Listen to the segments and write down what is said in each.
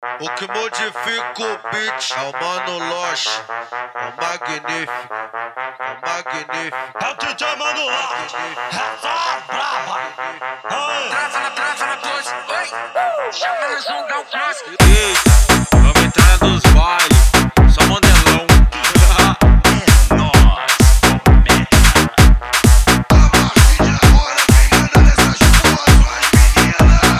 O que modifica o beat é o Mano Loche, é o magnífico, é o magnífico. É o DJ Mano Loche, essa brava. Trava na pose, oi. Chama no zoom, dá um close. Eita, vamos entrar nos bailes, só manelão. É nóis, comédia. A partir de agora, quem manda nessas porras são as meninas.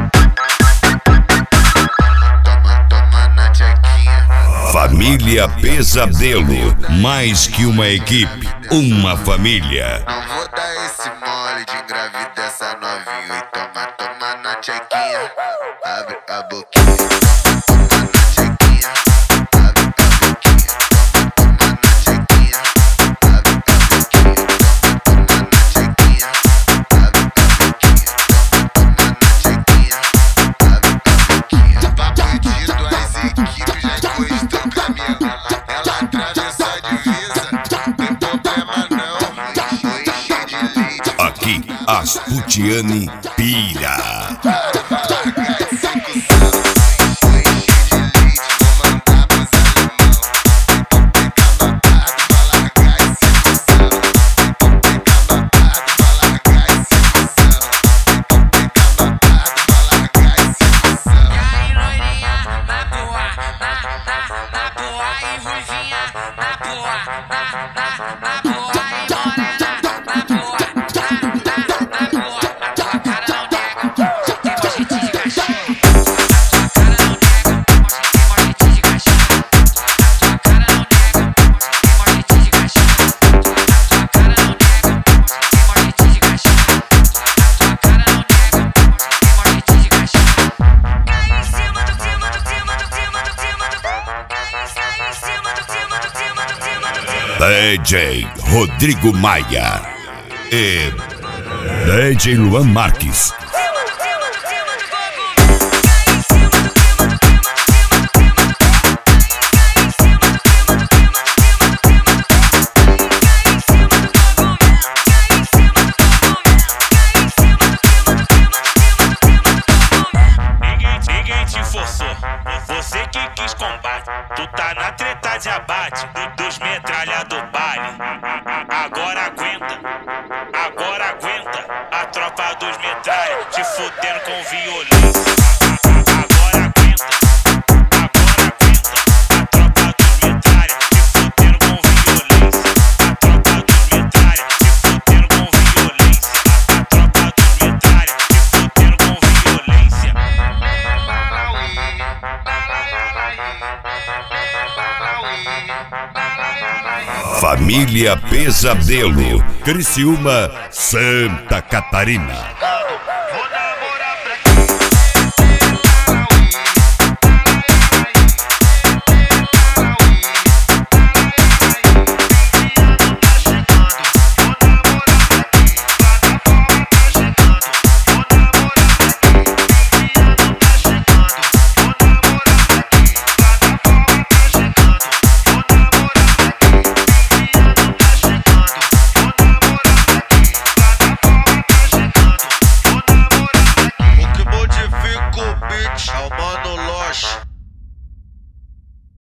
Toma na tchequinha. Família Pesadelo, mais que uma equipe, uma família. Não vou dar esse mole de engravidar essa novinha. E toma na tchequinha. Abre a boquinha. Toma na tchequinha. Abre a boquinha. Toma na tchequinha. Abre a boquinha. Toma na tchequinha. Abre a boquinha. Toma na tchequinha. Abre a boquinha. Bandido, as equipes já encostou com a minha. Ela atravessa a divisa. Tem problema não. Foi cheio de leite. Aqui, as Putiane pira. DJ Rodrigo Maia e DJ Luan Marques. Ninguém te forçou, você que quis combate. Tu tá na treta de abate dos metralha do baile. Agora aguenta a tropa dos metralha te fudendo com violência. Agora aguenta a tropa dos metralha te fudendo com violência. A tropa dos metralha te fudendo com violência. A tropa dos metralha te fudendo com violência. Família Pesadelo, Criciúma, Santa Catarina. Vou dar